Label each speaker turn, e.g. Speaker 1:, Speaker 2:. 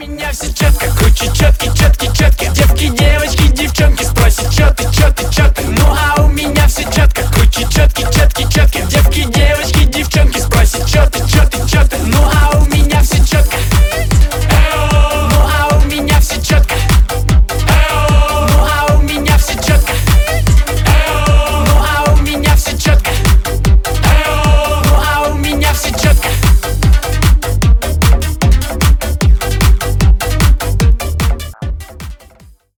Speaker 1: меня все четко, круче четкий, четкий, четкий. Девки, девочки, девчонки спросят, чё ты, чё ты, чё ты. Ну а у меня все четко, круче четкий, четкий, четкий.